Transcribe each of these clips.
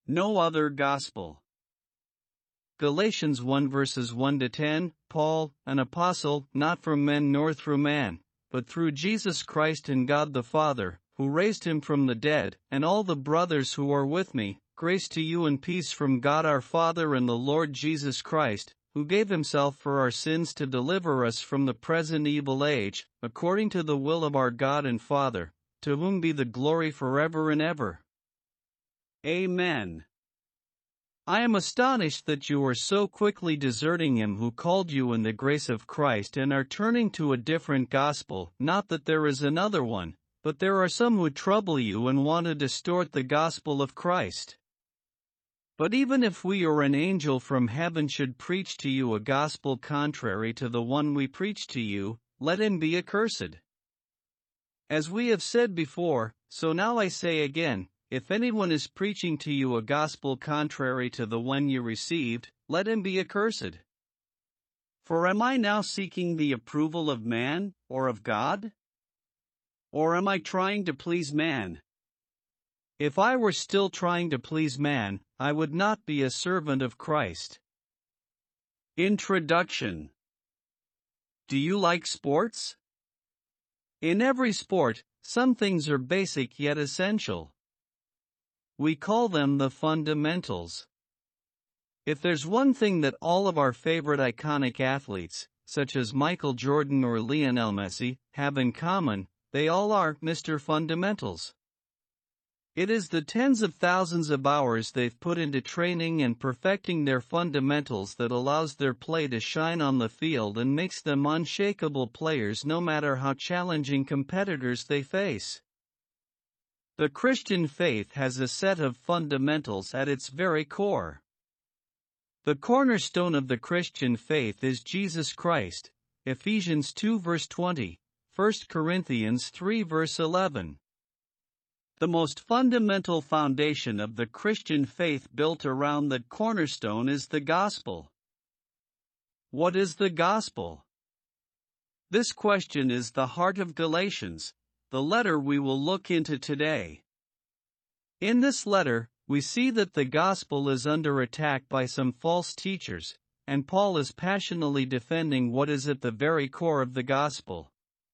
No other gospel. Galatians 1 verses 1 to 10, Paul, an apostle, not from men nor through man, but through Jesus Christ and God the Father, who raised him from the dead, and all the brothers who are with me, grace to you and peace from God our Father and the Lord Jesus Christ, who gave himself for our sins to deliver us from the present evil age, according to the will of our God and Father, to whom be the glory forever and ever. Amen. I am astonished that you are so quickly deserting him who called you in the grace of Christ and are turning to a different gospel. Not that there is another one, but there are some who trouble you and want to distort the gospel of Christ. But even if we or an angel from heaven should preach to you a gospel contrary to the one we preach to you, let him be accursed. As we have said before, so now I say again, if anyone is preaching to you a gospel contrary to the one you received, let him be accursed. For am I now seeking the approval of man, or of God? Or am I trying to please man? If I were still trying to please man, I would not be a servant of Christ. Introduction. Do you like sports? In every sport, some things are basic yet essential. We call them the fundamentals. If there's one thing that all of our favorite iconic athletes, such as Michael Jordan or Lionel Messi, have in common, they all are Mr. Fundamentals. It is the tens of thousands of hours they've put into training and perfecting their fundamentals that allows their play to shine on the field and makes them unshakable players no matter how challenging competitors they face. The Christian faith has a set of fundamentals at its very core. The cornerstone of the Christian faith is Jesus Christ, Ephesians 2 verse 20, 1 Corinthians 3 verse 11. The most fundamental foundation of the Christian faith built around the cornerstone is the gospel. What is the gospel? This question is the heart of Galatians, the letter we will look into today. In this letter, we see that the gospel is under attack by some false teachers, and Paul is passionately defending what is at the very core of the gospel.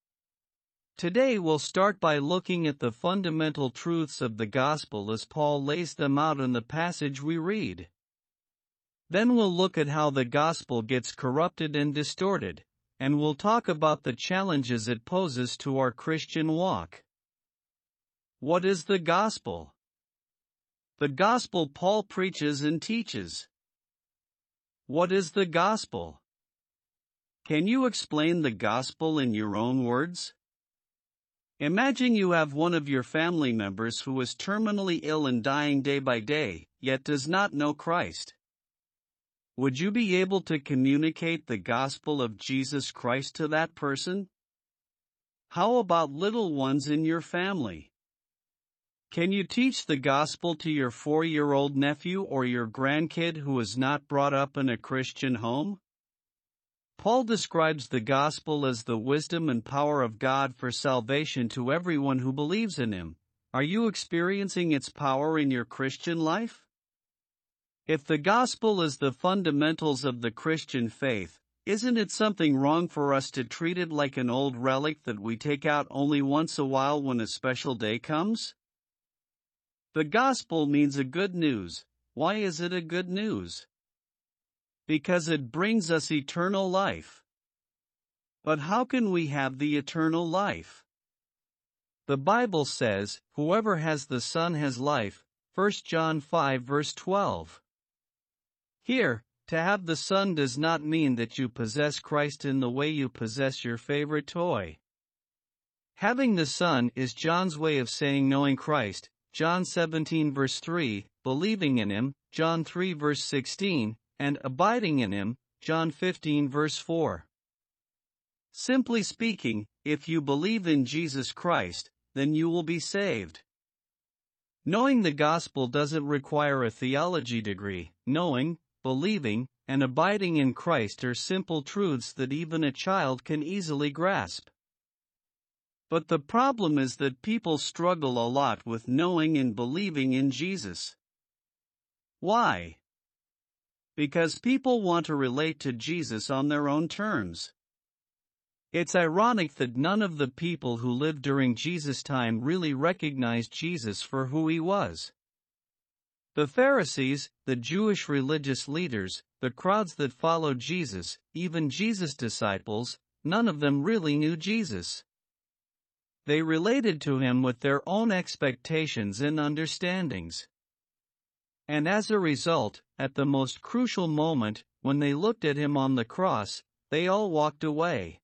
Today we'll start by looking at the fundamental truths of the gospel as Paul lays them out in the passage we read. Then we'll look at how the gospel gets corrupted and distorted, and we'll talk about the challenges it poses to our Christian walk. What is the gospel? The gospel Paul preaches and teaches. What is the gospel? Can you explain the gospel in your own words? Imagine you have one of your family members who is terminally ill and dying day by day, yet does not know Christ. Would you be able to communicate the gospel of Jesus Christ to that person? How about little ones in your family? Can you teach the gospel to your 4-year-old nephew or your grandkid who is not brought up in a Christian home? Paul describes the gospel as the wisdom and power of God for salvation to everyone who believes in him. Are you experiencing its power in your Christian life? If the gospel is the fundamentals of the Christian faith, isn't it something wrong for us to treat it like an old relic that we take out only once a while when a special day comes? The gospel means a good news. Why is it a good news? Because it brings us eternal life. But how can we have the eternal life? The Bible says, whoever has the Son has life, 1 John 5 verse 12. Here, to have the Son does not mean that you possess Christ in the way you possess your favorite toy. Having the Son is John's way of saying knowing Christ, John 17 verse 3, believing in him, John 3 verse 16, and abiding in him, John 15 verse 4. Simply speaking, if you believe in Jesus Christ, then you will be saved. Knowing the gospel doesn't require a theology degree. Knowing, believing, and abiding in Christ are simple truths that even a child can easily grasp. But the problem is that people struggle a lot with knowing and believing in Jesus. Why? Because people want to relate to Jesus on their own terms. It's ironic that none of the people who lived during Jesus' time really recognized Jesus for who he was. The Pharisees, the Jewish religious leaders, the crowds that followed Jesus, even Jesus' disciples, none of them really knew Jesus. They related to him with their own expectations and understandings. And as a result, at the most crucial moment, when they looked at him on the cross, they all walked away.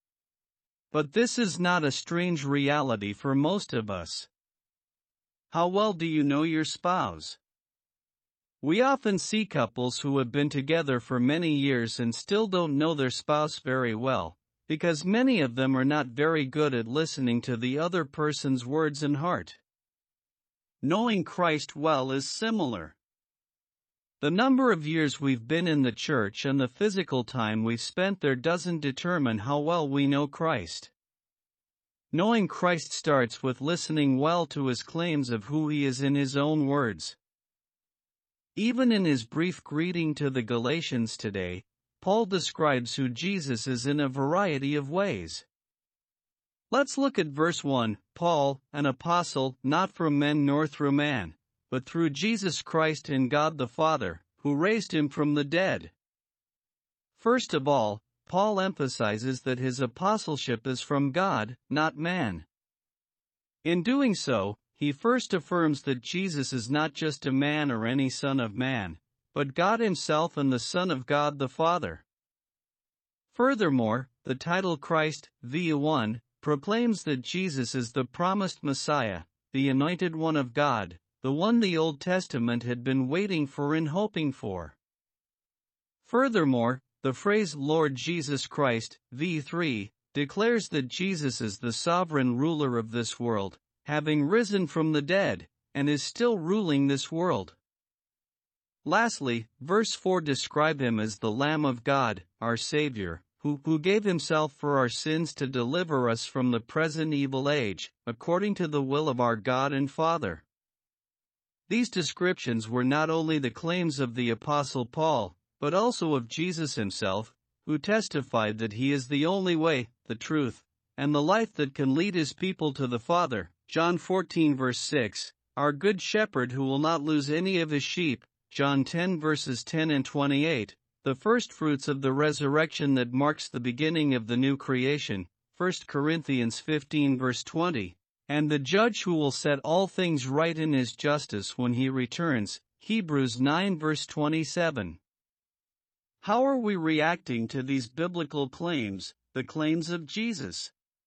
But this is not a strange reality for most of us. How well do you know your spouse? We often see couples who have been together for many years and still don't know their spouse very well, because many of them are not very good at listening to the other person's words and heart. Knowing Christ well is similar. The number of years we've been in the church and the physical time we've spent there doesn't determine how well we know Christ. Knowing Christ starts with listening well to his claims of who he is in his own words. Even in his brief greeting to the Galatians today, Paul describes who Jesus is in a variety of ways. Let's look at verse 1. Paul, an apostle, not from men nor through man, but through Jesus Christ and God the Father, who raised him from the dead. First of all, Paul emphasizes that his apostleship is from God, not man. In doing so, he first affirms that Jesus is not just a man or any son of man, but God himself and the Son of God the Father. Furthermore, the title Christ, the One, proclaims that Jesus is the promised Messiah, the anointed one of God, the one the Old Testament had been waiting for and hoping for. Furthermore, the phrase Lord Jesus Christ, v3, declares that Jesus is the sovereign ruler of this world, having risen from the dead, and is still ruling this world. Lastly, verse 4 describes him as the Lamb of God, our Savior, who gave himself for our sins to deliver us from the present evil age, according to the will of our God and Father. These descriptions were not only the claims of the Apostle Paul, but also of Jesus himself, who testified that he is the only way, the truth, and the life that can lead his people to the Father. John 14 verse 6, our good shepherd who will not lose any of his sheep. John 10 verses 10 and 28, the first fruits of the resurrection that marks the beginning of the new creation. 1 Corinthians 15 verse 20, and the judge who will set all things right in his justice when he returns. Hebrews 9 verse 27. How are we reacting to these biblical claims, the claims of Jesus?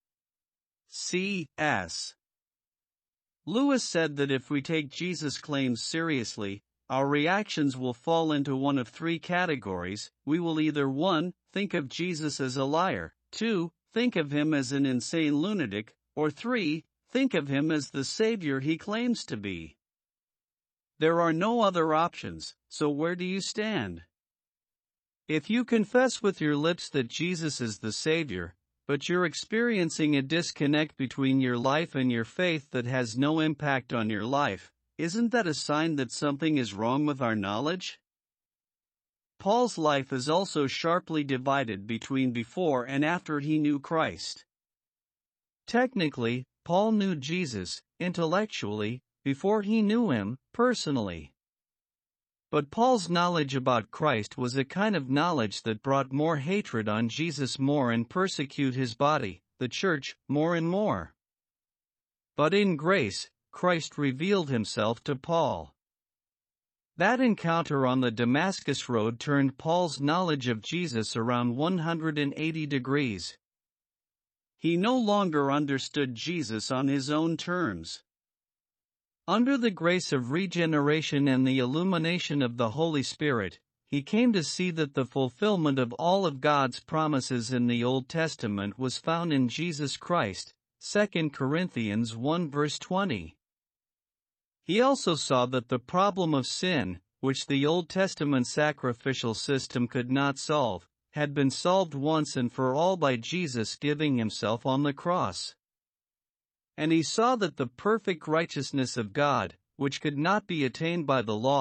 C.S. Lewis said that if we take Jesus' claims seriously, our reactions will fall into one of three categories. We will either 1. Think of Jesus as a liar, 2. Think of him as an insane lunatic, or 3. Think of him as the Savior he claims to be. There are no other options, so where do you stand? If you confess with your lips that Jesus is the Savior, but you're experiencing a disconnect between your life and your faith that has no impact on your life, isn't that a sign that something is wrong with our knowledge? Paul's life is also sharply divided between before and after he knew Christ. Technically, Paul knew Jesus, intellectually, before he knew him, personally. But Paul's knowledge about Christ was a kind of knowledge that brought more hatred on Jesus more and persecute his body, the church, more and more. But in grace, Christ revealed himself to Paul. That encounter on the Damascus road turned Paul's knowledge of Jesus around 180 degrees. He no longer understood Jesus on his own terms. Under the grace of regeneration and the illumination of the Holy Spirit, he came to see that the fulfillment of all of God's promises in the Old Testament was found in Jesus Christ, 2 Corinthians 1 verse 20. He also saw that the problem of sin, which the Old Testament sacrificial system could not solve, had been solved once and for all by Jesus giving himself on the cross. And he saw that the perfect righteousness of God, which could not be attained by the law,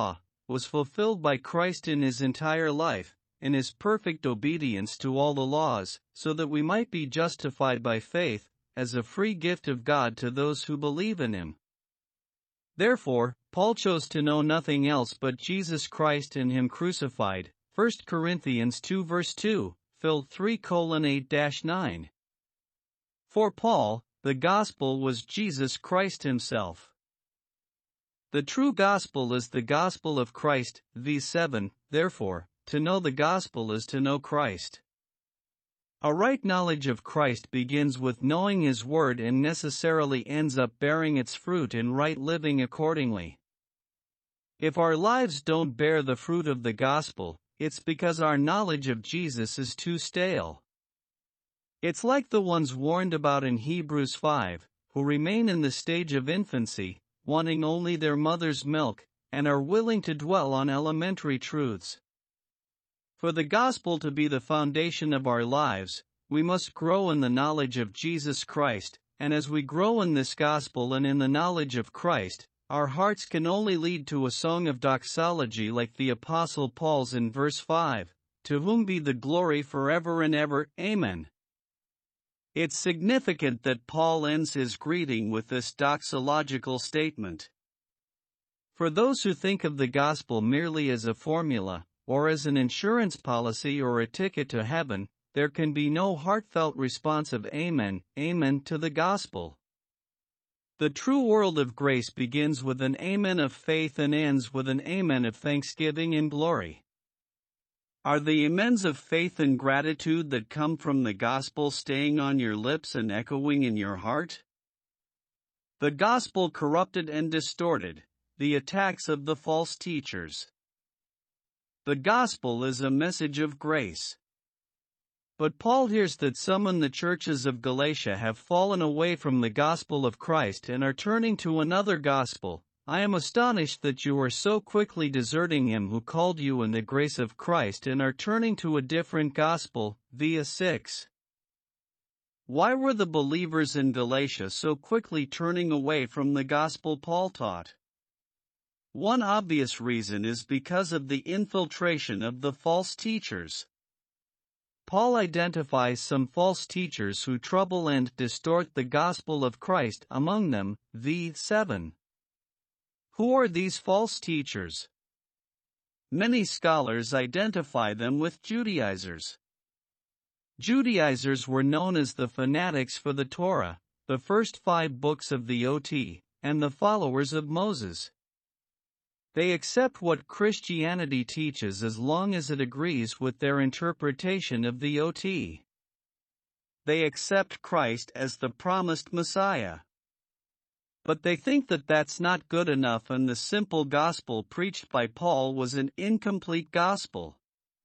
was fulfilled by Christ in his entire life, in his perfect obedience to all the laws, so that we might be justified by faith, as a free gift of God to those who believe in him. Therefore, Paul chose to know nothing else but Jesus Christ and him crucified. 1 Corinthians 2 verse 2, Phil 3:8-9. For Paul, the gospel was Jesus Christ himself. The true gospel is the gospel of Christ, v7, therefore, to know the gospel is to know Christ. A right knowledge of Christ begins with knowing his word and necessarily ends up bearing its fruit in right living accordingly. If our lives don't bear the fruit of the gospel, it's because our knowledge of Jesus is too stale. It's like the ones warned about in Hebrews 5, who remain in the stage of infancy, wanting only their mother's milk, and are willing to dwell on elementary truths. For the gospel to be the foundation of our lives, we must grow in the knowledge of Jesus Christ, and as we grow in this gospel and in the knowledge of Christ, our hearts can only lead to a song of doxology like the Apostle Paul's in verse 5, "To whom be the glory forever and ever, Amen." It's significant that Paul ends his greeting with this doxological statement. For those who think of the gospel merely as a formula, or as an insurance policy or a ticket to heaven, there can be no heartfelt response of Amen, Amen to the gospel. The true world of grace begins with an Amen of faith and ends with an Amen of thanksgiving and glory. Are the amens of faith and gratitude that come from the gospel staying on your lips and echoing in your heart? The gospel corrupted and distorted, the attacks of the false teachers. The gospel is a message of grace. But Paul hears that some in the churches of Galatia have fallen away from the gospel of Christ and are turning to another gospel. I am astonished that you are so quickly deserting him who called you in the grace of Christ and are turning to a different gospel, via 6. Why were the believers in Galatia so quickly turning away from the gospel Paul taught? One obvious reason is because of the infiltration of the false teachers. Paul identifies some false teachers who trouble and distort the gospel of Christ, among them, v7. Who are these false teachers? Many scholars identify them with Judaizers. Judaizers were known as the fanatics for the Torah, the first 5 books of the OT, and the followers of Moses. They accept what Christianity teaches as long as it agrees with their interpretation of the OT. They accept Christ as the promised Messiah. But they think that that's not good enough, and the simple gospel preached by Paul was an incomplete gospel.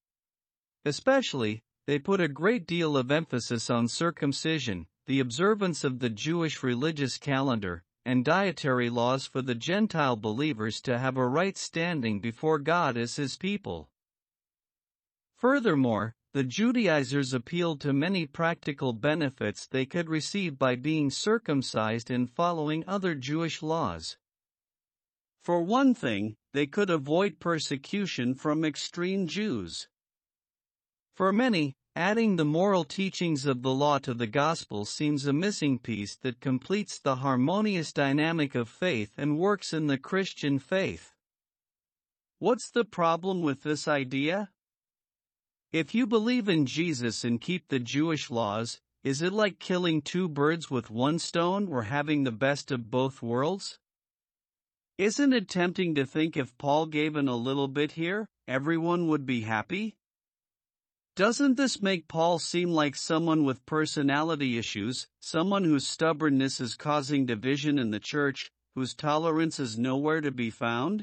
Especially, they put a great deal of emphasis on circumcision, the observance of the Jewish religious calendar, and dietary laws for the Gentile believers to have a right standing before God as his people. Furthermore, the Judaizers appealed to many practical benefits they could receive by being circumcised and following other Jewish laws. For one thing, they could avoid persecution from extreme Jews. For many, adding the moral teachings of the law to the gospel seems a missing piece that completes the harmonious dynamic of faith and works in the Christian faith. What's the problem with this idea? If you believe in Jesus and keep the Jewish laws, is it like killing 2 birds with 1 stone or having the best of both worlds? Isn't it tempting to think if Paul gave in a little bit here, everyone would be happy? Doesn't this make Paul seem like someone with personality issues, someone whose stubbornness is causing division in the church, whose tolerance is nowhere to be found?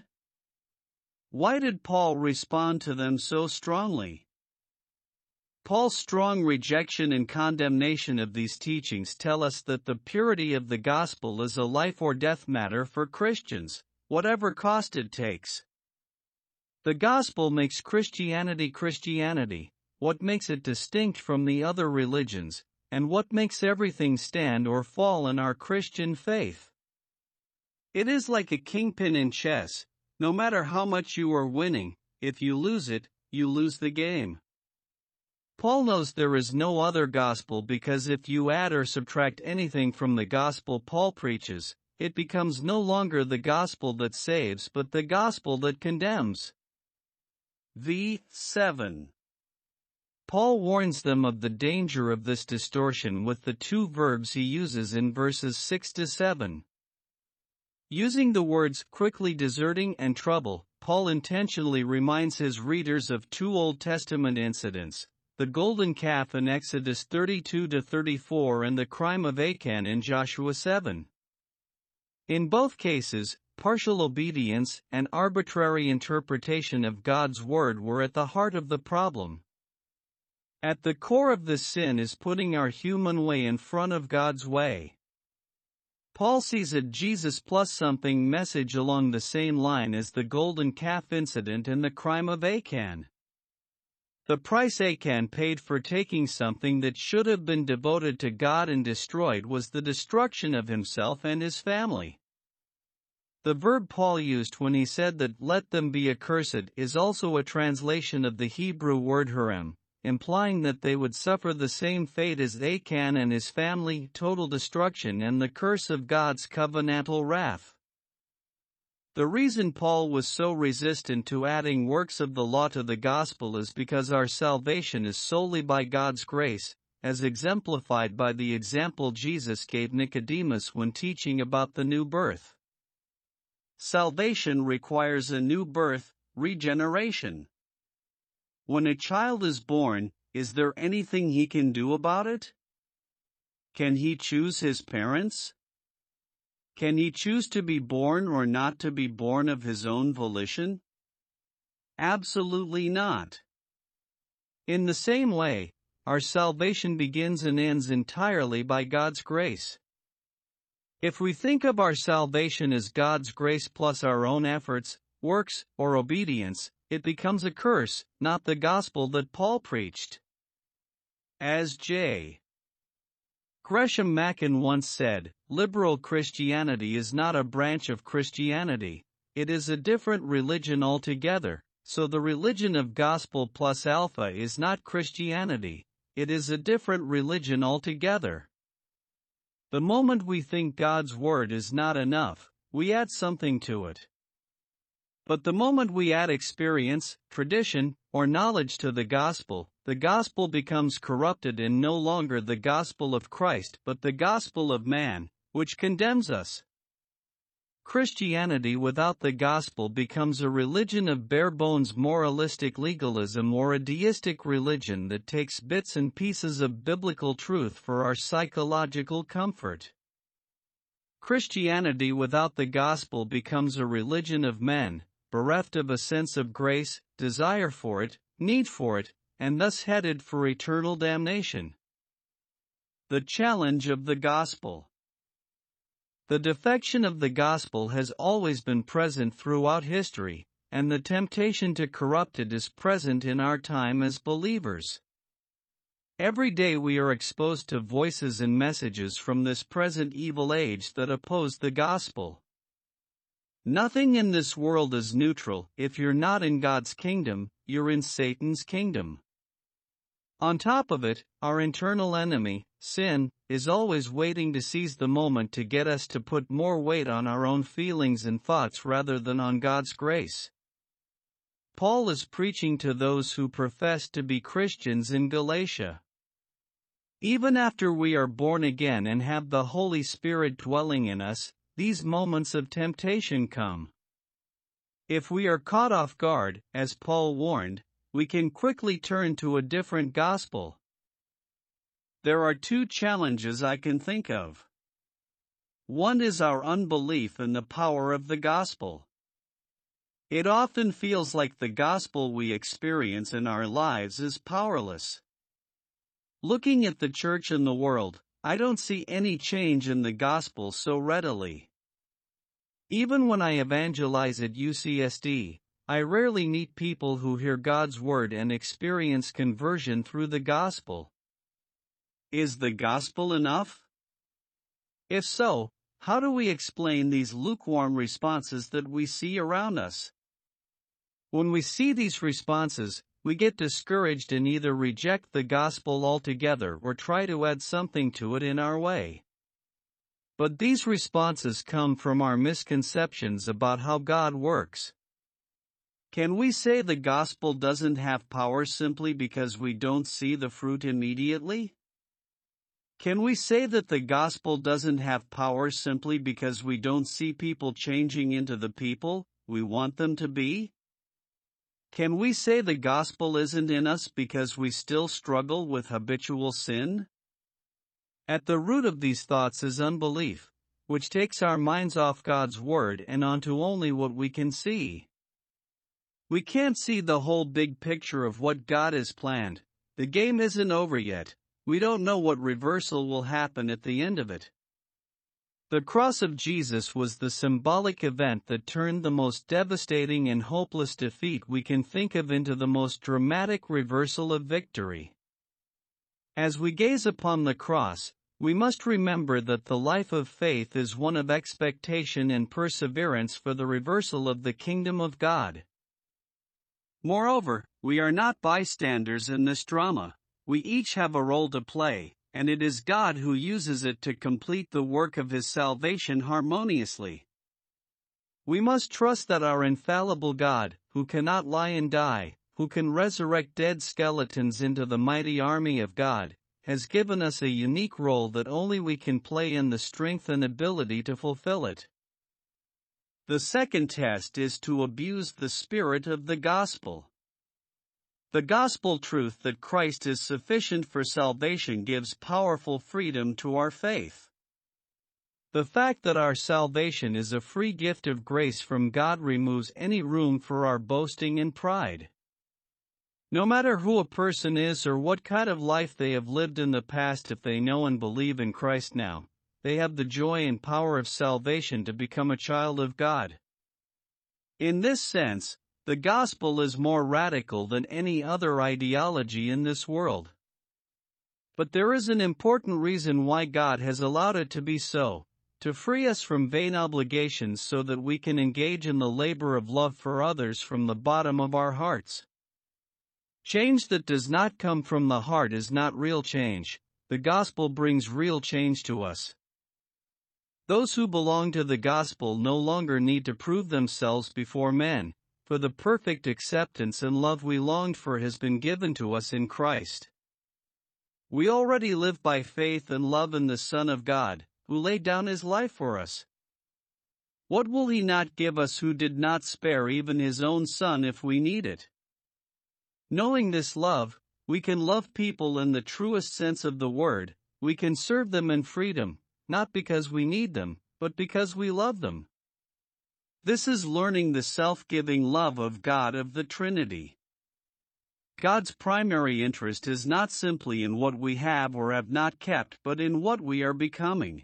Why did Paul respond to them so strongly? Paul's strong rejection and condemnation of these teachings tell us that the purity of the gospel is a life or death matter for Christians, whatever cost it takes. The gospel makes Christianity Christianity, what makes it distinct from the other religions, and what makes everything stand or fall in our Christian faith. It is like a kingpin in chess. No matter how much you are winning, if you lose it, you lose the game. Paul knows there is no other gospel because if you add or subtract anything from the gospel Paul preaches, it becomes no longer the gospel that saves but the gospel that condemns. V7. Paul warns them of the danger of this distortion with the two verbs he uses in verses 6 to 7. Using the words quickly deserting and trouble, Paul intentionally reminds his readers of two Old Testament incidents, the golden calf in Exodus 32-34 and the crime of Achan in Joshua 7. In both cases, partial obedience and arbitrary interpretation of God's word were at the heart of the problem. At the core of this sin is putting our human way in front of God's way. Paul sees a Jesus plus something message along the same line as the golden calf incident and the crime of Achan. The price Achan paid for taking something that should have been devoted to God and destroyed was the destruction of himself and his family. The verb Paul used when he said that "let them be accursed" is also a translation of the Hebrew word herem, implying that they would suffer the same fate as Achan and his family, total destruction and the curse of God's covenantal wrath. The reason Paul was so resistant to adding works of the law to the gospel is because our salvation is solely by God's grace, as exemplified by the example Jesus gave Nicodemus when teaching about the new birth. Salvation requires a new birth, regeneration. When a child is born, is there anything he can do about it? Can he choose his parents? Can he choose to be born or not to be born of his own volition? Absolutely not. In the same way, our salvation begins and ends entirely by God's grace. If we think of our salvation as God's grace plus our own efforts, works, or obedience, it becomes a curse, not the gospel that Paul preached. As J. Gresham Machen once said, liberal Christianity is not a branch of Christianity, it is a different religion altogether, so the religion of gospel plus alpha is not Christianity, it is a different religion altogether. The moment we think God's word is not enough, we add something to it. But the moment we add experience, tradition, or knowledge to the gospel becomes corrupted and no longer the gospel of Christ but the gospel of man, which condemns us. Christianity without the gospel becomes a religion of bare-bones moralistic legalism or a deistic religion that takes bits and pieces of biblical truth for our psychological comfort. Christianity without the gospel becomes a religion of men, bereft of a sense of grace, desire for it, need for it, and thus headed for eternal damnation. The challenge of the gospel. The defection of the gospel has always been present throughout history, and the temptation to corrupt it is present in our time as believers. Every day we are exposed to voices and messages from this present evil age that oppose the gospel. Nothing in this world is neutral. If you're not in God's kingdom, you're in Satan's kingdom. On top of it, our internal enemy, sin, is always waiting to seize the moment to get us to put more weight on our own feelings and thoughts rather than on God's grace. Paul is preaching to those who profess to be Christians in Galatia. Even after we are born again and have the Holy Spirit dwelling in us, these moments of temptation come. If we are caught off guard, as Paul warned, we can quickly turn to a different gospel. There are two challenges I can think of. One is our unbelief in the power of the gospel. It often feels like the gospel we experience in our lives is powerless. Looking at the church and the world, I don't see any change in the gospel so readily. Even when I evangelize at UCSD, I rarely meet people who hear God's word and experience conversion through the gospel. Is the gospel enough? If so, how do we explain these lukewarm responses that we see around us? When we see these responses, we get discouraged and either reject the gospel altogether or try to add something to it in our way. But these responses come from our misconceptions about how God works. Can we say the gospel doesn't have power simply because we don't see the fruit immediately? Can we say that the gospel doesn't have power simply because we don't see people changing into the people we want them to be? Can we say the gospel isn't in us because we still struggle with habitual sin? At the root of these thoughts is unbelief, which takes our minds off God's word and onto only what we can see. We can't see the whole big picture of what God has planned. The game isn't over yet. We don't know what reversal will happen at the end of it. The cross of Jesus was the symbolic event that turned the most devastating and hopeless defeat we can think of into the most dramatic reversal of victory. As we gaze upon the cross, we must remember that the life of faith is one of expectation and perseverance for the reversal of the kingdom of God. Moreover, we are not bystanders in this drama. We each have a role to play, and it is God who uses it to complete the work of His salvation harmoniously. We must trust that our infallible God, who cannot lie and die, who can resurrect dead skeletons into the mighty army of God, has given us a unique role that only we can play in the strength and ability to fulfill it. The second test is to abuse the spirit of the gospel. The gospel truth that Christ is sufficient for salvation gives powerful freedom to our faith. The fact that our salvation is a free gift of grace from God removes any room for our boasting and pride. No matter who a person is or what kind of life they have lived in the past, if they know and believe in Christ now, they have the joy and power of salvation to become a child of God. In this sense, the gospel is more radical than any other ideology in this world. But there is an important reason why God has allowed it to be so, to free us from vain obligations so that we can engage in the labor of love for others from the bottom of our hearts. Change that does not come from the heart is not real change. The gospel brings real change to us. Those who belong to the gospel no longer need to prove themselves before men, for the perfect acceptance and love we longed for has been given to us in Christ. We already live by faith and love in the Son of God, who laid down His life for us. What will He not give us who did not spare even His own Son if we need it? Knowing this love, we can love people in the truest sense of the word. We can serve them in freedom, not because we need them, but because we love them. This is learning the self-giving love of God of the Trinity. God's primary interest is not simply in what we have or have not kept, but in what we are becoming.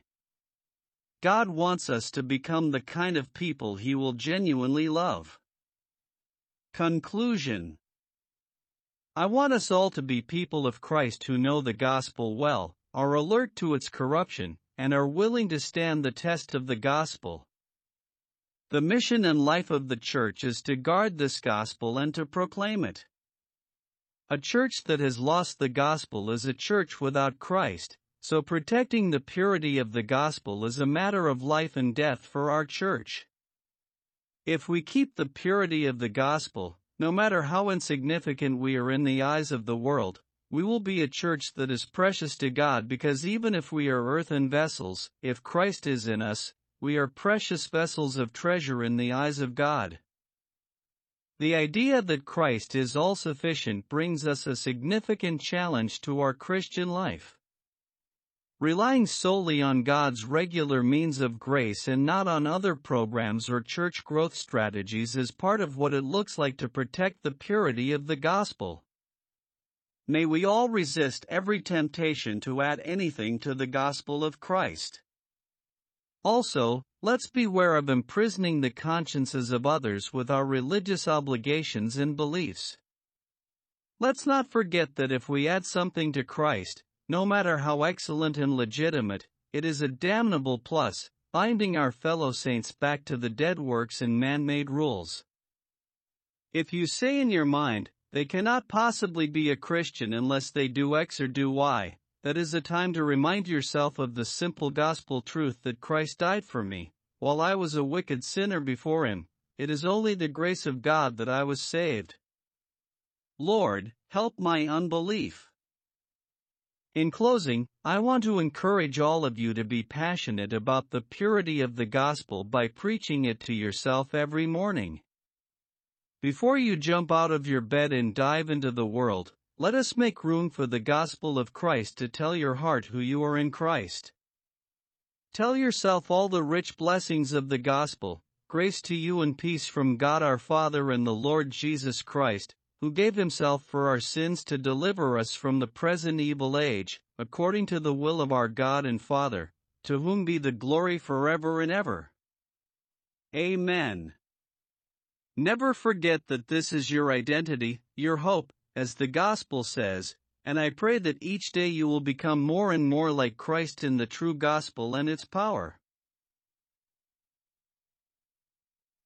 God wants us to become the kind of people He will genuinely love. Conclusion. I want us all to be people of Christ who know the gospel well, are alert to its corruption, and are willing to stand the test of the gospel. The mission and life of the church is to guard this gospel and to proclaim it. A church that has lost the gospel is a church without Christ, so protecting the purity of the gospel is a matter of life and death for our church. If we keep the purity of the gospel, no matter how insignificant we are in the eyes of the world, we will be a church that is precious to God, because even if we are earthen vessels, if Christ is in us, we are precious vessels of treasure in the eyes of God. The idea that Christ is all-sufficient brings us a significant challenge to our Christian life. Relying solely on God's regular means of grace and not on other programs or church growth strategies is part of what it looks like to protect the purity of the gospel. May we all resist every temptation to add anything to the gospel of Christ. Also, let's beware of imprisoning the consciences of others with our religious obligations and beliefs. Let's not forget that if we add something to Christ, no matter how excellent and legitimate, it is a damnable plus, binding our fellow saints back to the dead works and man-made rules. If you say in your mind, they cannot possibly be a Christian unless they do X or do Y, that is a time to remind yourself of the simple gospel truth that Christ died for me, while I was a wicked sinner before Him. It is only the grace of God that I was saved. Lord, help my unbelief. In closing, I want to encourage all of you to be passionate about the purity of the gospel by preaching it to yourself every morning. Before you jump out of your bed and dive into the world, let us make room for the gospel of Christ to tell your heart who you are in Christ. Tell yourself all the rich blessings of the gospel, grace to you and peace from God our Father and the Lord Jesus Christ, who gave Himself for our sins to deliver us from the present evil age, according to the will of our God and Father, to whom be the glory forever and ever. Amen. Never forget that this is your identity, your hope, as the gospel says, and I pray that each day you will become more and more like Christ in the true gospel and its power.